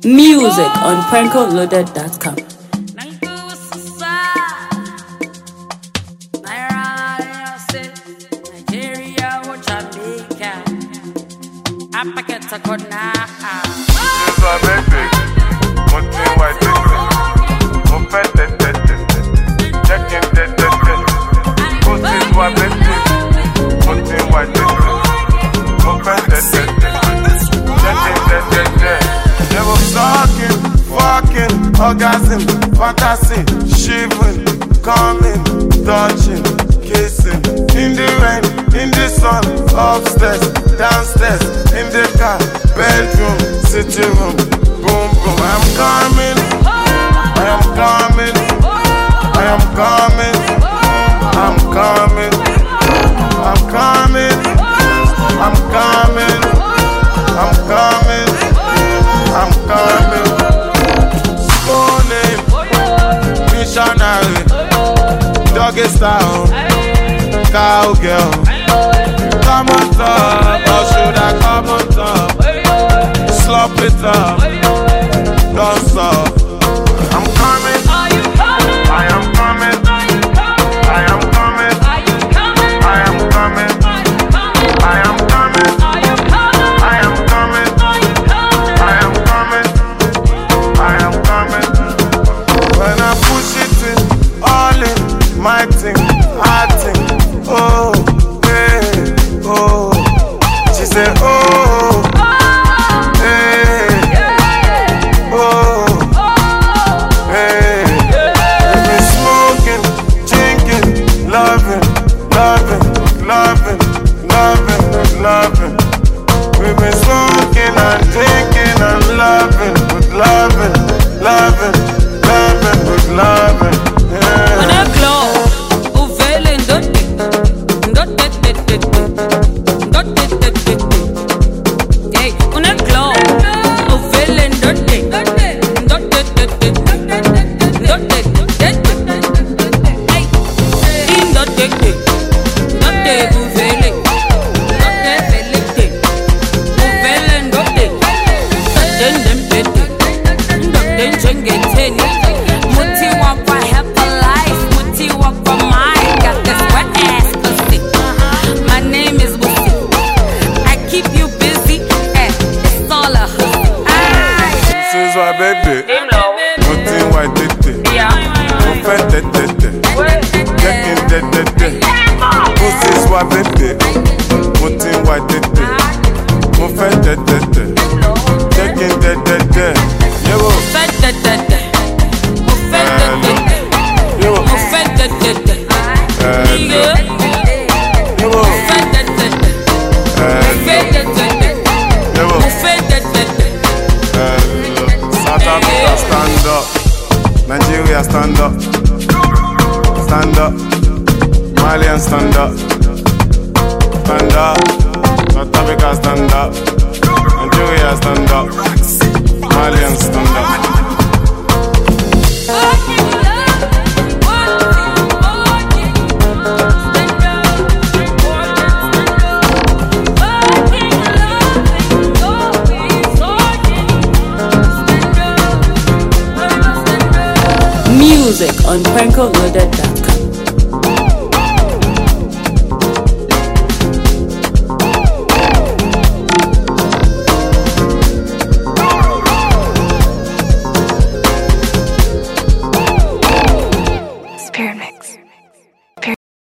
Music on PrankoLoaded.com. Orgasm, fantasy, shivering, coming, touching, kissing. In the rain, in the sun, upstairs, downstairs, in the car, bedroom, sitting room, boom boom. I am coming, I am coming, I am coming, I'm coming, I'm coming, I'm coming, I'm coming, I'm coming. Missionary, doggy style, cowgirl. Come on top, or should I come on top? Slop it up, don't stop. I'm coming, are you coming? I am coming, are you coming? I am coming, are you coming? I am coming, I am coming, are you coming? I am coming, are you coming? I am coming, I am coming. When I push it in, all in, my thing, I think, oh, hey, oh. She said, oh, hey, oh, hey. We've been smoking, drinking, loving, loving, loving, loving, loving. We've been smoking and drinking and loving, with loving, loving, loving, with loving. Yeah. On a glow, uvele ndote, ndote, ndote, hey, on a glow, uvele ndote, ndote, ndote, hey, ndote, ndote, uvele, uvele ndote, ndote njengetheni. Muti walk for help for life, Muti walk for mine. Got this wet ass pussy. My name is Wussy. I keep you busy, and it's all a hussy. This is my baby. Nothing white tete. Open tete. Checking tete. This is my baby. Nothing white tete. Open tete. Checking tete. Yo. South Africa, stand up. Nigeria, stand up. Stand up. Malian, stand up. Stand up. South Africa, stand up. Nigeria, stand up. Malian, stand up. Music on PrankoLoaded.com. Spearmint.